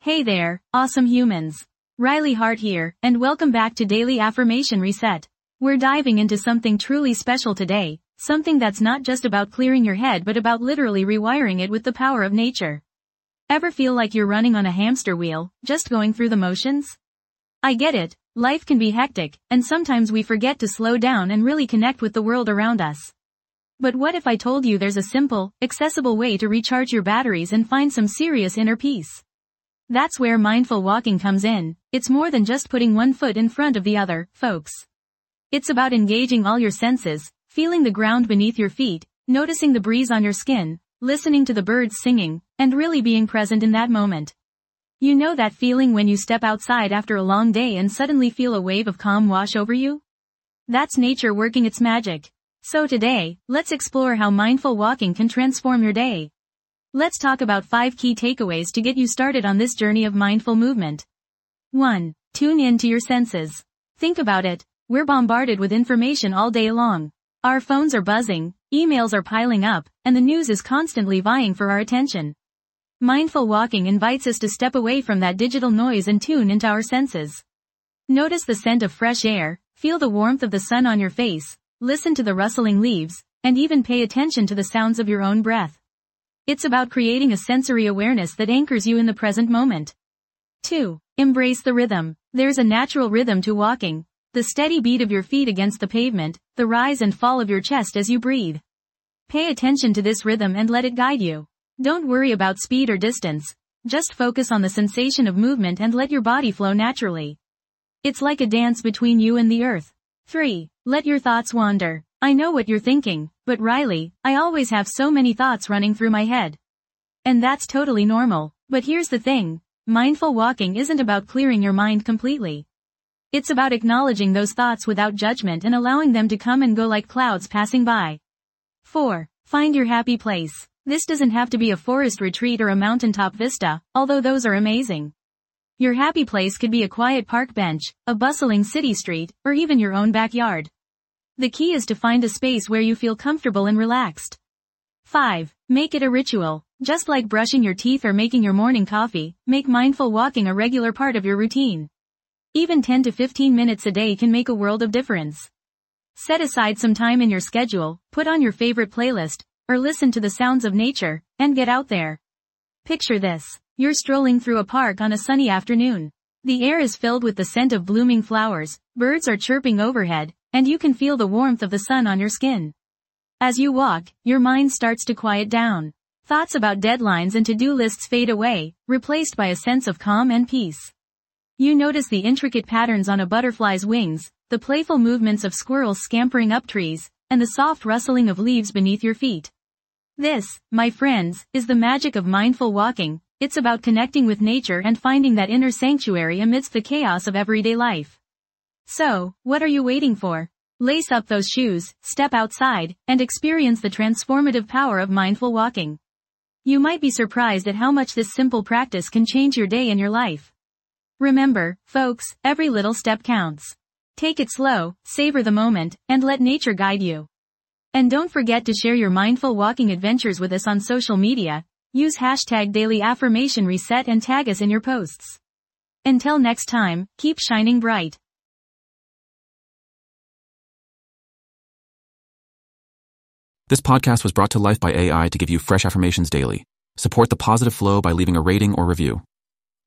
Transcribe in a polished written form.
Hey there, awesome humans. Riley Hart here, and welcome back to Daily Affirmation Reset. We're diving into something truly special today, something that's not just about clearing your head but about literally rewiring it with the power of nature. Ever feel like you're running on a hamster wheel, just going through the motions? I get it, life can be hectic, and sometimes we forget to slow down and really connect with the world around us. But what if I told you there's a simple, accessible way to recharge your batteries and find some serious inner peace? That's where mindful walking comes in. It's more than just putting one foot in front of the other, folks. It's about engaging all your senses, feeling the ground beneath your feet, noticing the breeze on your skin, listening to the birds singing, and really being present in that moment. You know that feeling when you step outside after a long day and suddenly feel a wave of calm wash over you? That's nature working its magic. So today, let's explore how mindful walking can transform your day. Let's talk about 5 key takeaways to get you started on this journey of mindful movement. 1. Tune in to your senses. Think about it. We're bombarded with information all day long. Our phones are buzzing, emails are piling up, and the news is constantly vying for our attention. Mindful walking invites us to step away from that digital noise and tune into our senses. Notice the scent of fresh air, feel the warmth of the sun on your face, listen to the rustling leaves, and even pay attention to the sounds of your own breath. It's about creating a sensory awareness that anchors you in the present moment. 2. Embrace the rhythm. There's a natural rhythm to walking. The steady beat of your feet against the pavement, the rise and fall of your chest as you breathe. Pay attention to this rhythm and let it guide you. Don't worry about speed or distance. Just focus on the sensation of movement and let your body flow naturally. It's like a dance between you and the earth. 3. Let your thoughts wander. I know what you're thinking, but Riley, I always have so many thoughts running through my head. And that's totally normal. But here's the thing. Mindful walking isn't about clearing your mind completely. It's about acknowledging those thoughts without judgment and allowing them to come and go like clouds passing by. 4. Find your happy place. This doesn't have to be a forest retreat or a mountaintop vista, although those are amazing. Your happy place could be a quiet park bench, a bustling city street, or even your own backyard. The key is to find a space where you feel comfortable and relaxed. 5. Make it a ritual. Just like brushing your teeth or making your morning coffee, make mindful walking a regular part of your routine. Even 10 to 15 minutes a day can make a world of difference. Set aside some time in your schedule, put on your favorite playlist, or listen to the sounds of nature, and get out there. Picture this. You're strolling through a park on a sunny afternoon. The air is filled with the scent of blooming flowers, birds are chirping overhead, and you can feel the warmth of the sun on your skin. As you walk, your mind starts to quiet down. Thoughts about deadlines and to-do lists fade away, replaced by a sense of calm and peace. You notice the intricate patterns on a butterfly's wings, the playful movements of squirrels scampering up trees, and the soft rustling of leaves beneath your feet. This, my friends, is the magic of mindful walking. It's about connecting with nature and finding that inner sanctuary amidst the chaos of everyday life. So, what are you waiting for? Lace up those shoes, step outside, and experience the transformative power of mindful walking. You might be surprised at how much this simple practice can change your day and your life. Remember, folks, every little step counts. Take it slow, savor the moment, and let nature guide you. And don't forget to share your mindful walking adventures with us on social media. Use hashtag Daily Affirmation Reset and tag us in your posts. Until next time, keep shining bright. This podcast was brought to life by AI to give you fresh affirmations daily. Support the positive flow by leaving a rating or review.